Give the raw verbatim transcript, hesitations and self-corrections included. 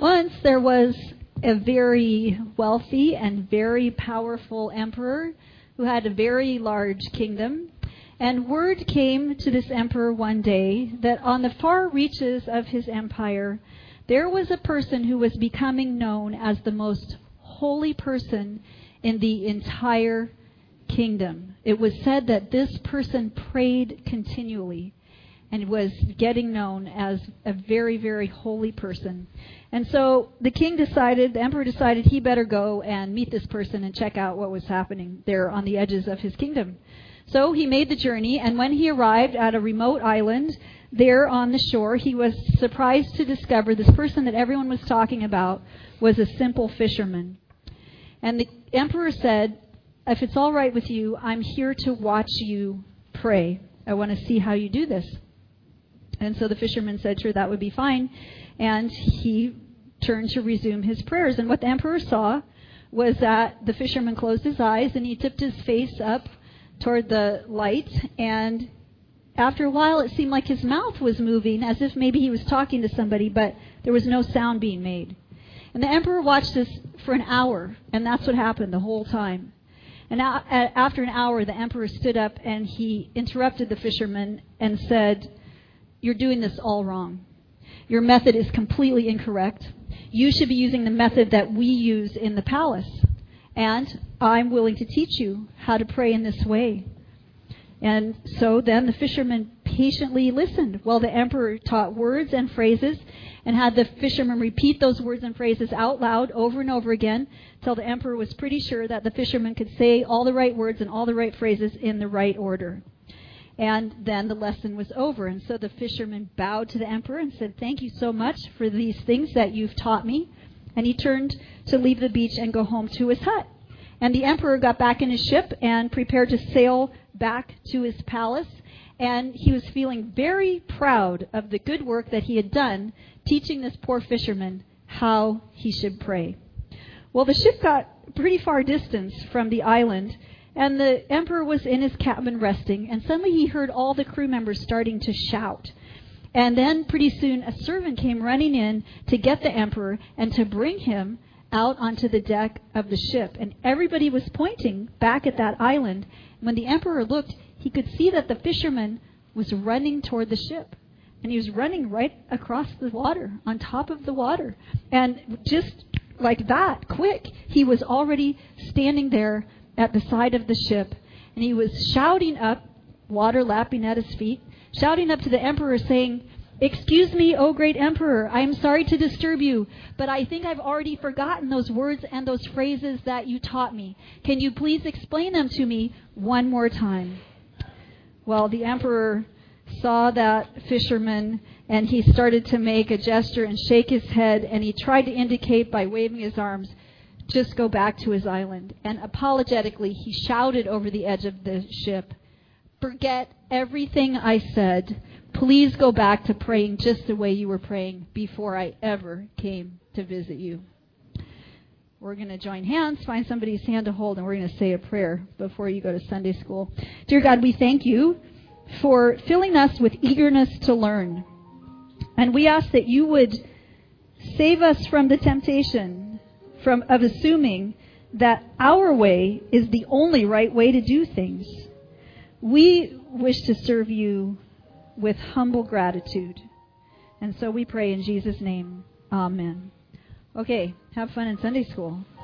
Once there was a very wealthy and very powerful emperor who had a very large kingdom. And word came to this emperor one day that on the far reaches of his empire, there was a person who was becoming known as the most holy person in the entire kingdom. It was said that this person prayed continually and was getting known as a very, very holy person. And so the king decided, the emperor decided he better go and meet this person and check out what was happening there on the edges of his kingdom. So he made the journey, and when he arrived at a remote island there on the shore, he was surprised to discover this person that everyone was talking about was a simple fisherman. And the emperor said, "If it's all right with you, I'm here to watch you pray. I want to see how you do this." And so the fisherman said, "Sure, that would be fine." And he turned to resume his prayers. And what the emperor saw was that the fisherman closed his eyes and he tipped his face up toward the light. And after a while, it seemed like his mouth was moving as if maybe he was talking to somebody, but there was no sound being made. And the emperor watched this for an hour, and that's what happened the whole time. And after an hour, the emperor stood up and he interrupted the fisherman and said, "You're doing this all wrong. Your method is completely incorrect. You should be using the method that we use in the palace. And I'm willing to teach you how to pray in this way." And so then the fisherman patiently listened while the emperor taught words and phrases and had the fisherman repeat those words and phrases out loud over and over again till the emperor was pretty sure that the fisherman could say all the right words and all the right phrases in the right order. And then the lesson was over. And so the fisherman bowed to the emperor and said, "Thank you so much for these things that you've taught me." And he turned to leave the beach and go home to his hut. And the emperor got back in his ship and prepared to sail back to his palace. And he was feeling very proud of the good work that he had done teaching this poor fisherman how he should pray. Well, the ship got pretty far distance from the island, and the emperor was in his cabin resting, and suddenly he heard all the crew members starting to shout. And then pretty soon a servant came running in to get the emperor and to bring him out onto the deck of the ship. And everybody was pointing back at that island. When the emperor looked, he could see that the fisherman was running toward the ship. And he was running right across the water, on top of the water. And just like that, quick, he was already standing there at the side of the ship. And he was shouting up, water lapping at his feet, shouting up to the emperor saying, "Excuse me, O great emperor, I am sorry to disturb you, but I think I've already forgotten those words and those phrases that you taught me. Can you please explain them to me one more time?" Well, the emperor saw that fisherman, and he started to make a gesture and shake his head, and he tried to indicate by waving his arms, just go back to his island. And apologetically, he shouted over the edge of the ship, "Forget everything I said. Please go back to praying just the way you were praying before I ever came to visit you." We're going to join hands, find somebody's hand to hold, and we're going to say a prayer before you go to Sunday school. Dear God, we thank you for filling us with eagerness to learn. And we ask that you would save us from the temptation from of assuming that our way is the only right way to do things. We wish to serve you with humble gratitude. And so we pray in Jesus' name. Amen. Okay, have fun in Sunday school.